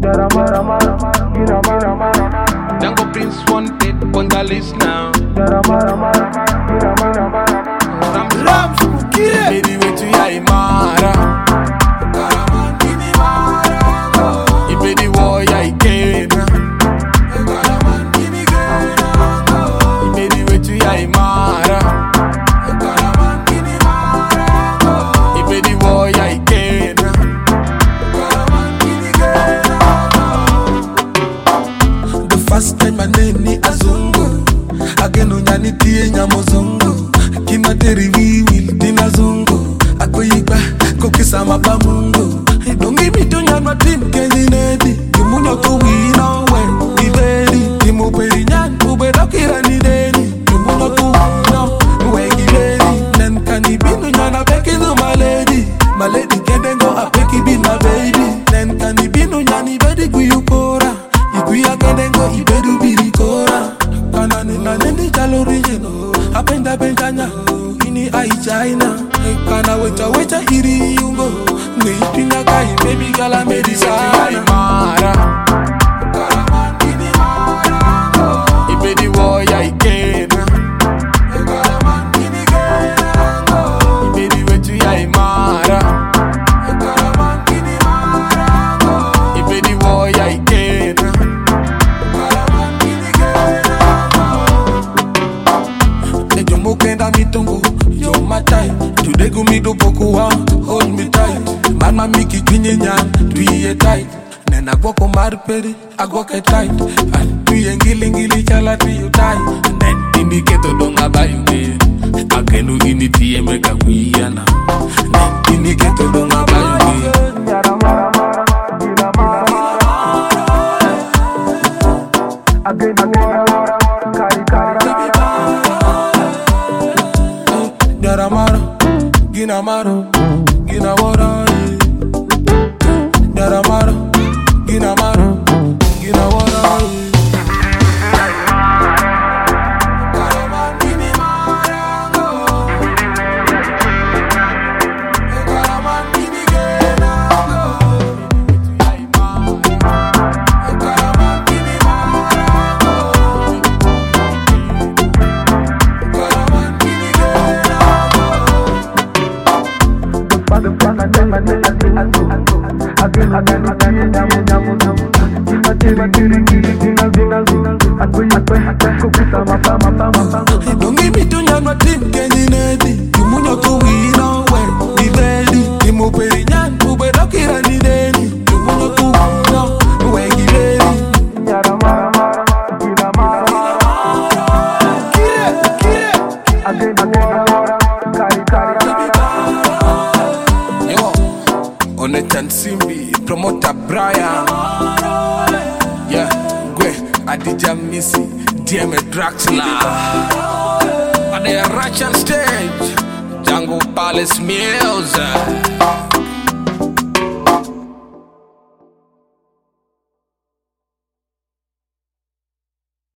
Django Prince wanted on the list now. Rams, baby, wait till I mara. Baby, boy, I can't. Baby, wait till I mara. Baby, boy, I can't. The first time my name ni Azungu. Again, unyani tie nyamozungu. Kima teri wiwil tina zungu. Ako yiba kokisa mapamungu. Don't give me to nyan matim kenzi nedi. Kimunyo to wino when ni veri. Kimu peri nyan ube dokira ni deni. Kimunyo to wino wengi veri. Nen kani binu nyana beki no my lady. My lady kedengo a peki be my baby. Nen kani binu nyani bedi kuyukora. Ikuya kedengo ibedu birikora. Kana nina nendi chalo original. Apenda benjanya ini ai China. Kana wecha iri yungo. Nipinga kai baby gala medisana. Mara. Ibedi boy I can't. Ibedi wetu ya mara. Ibedi boy I can't. Mukenda mitongo, you're my type. Today go me do boku wa, hold me tight. Mama miki kinye nyan, tuye tight. Nena gwako marperi, agwake tight. And tuye ngili chala tuye tight. Nen indiketo donga bayuge. Agenu initiye meka kuyana. Nen indiketo donga bayuge. Yaramara, Ginamaro, Ginawara. Yaramara, Ginamaro, Ginawara. Don't give me to nyan matim kenyi nedi. Kimunyo to wino when ni vedi. Kimu peri nyan ube dokira ni deni. Kimunyo to wino wengi vedi. Yo, Onechan Simbi, promoter Brian. Yeah, Gwe, Adija Missy, DM Draxler. On the Russian stage, Django Palace Music.